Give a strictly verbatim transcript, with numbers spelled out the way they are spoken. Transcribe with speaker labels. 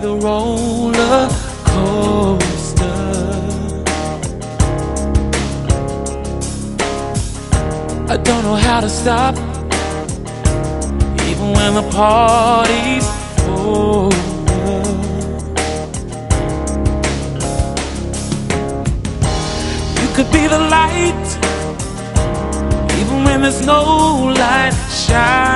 Speaker 1: the roller coaster. I don't know how to stop, even when the party's over. You could be the light, even when there's no light shining.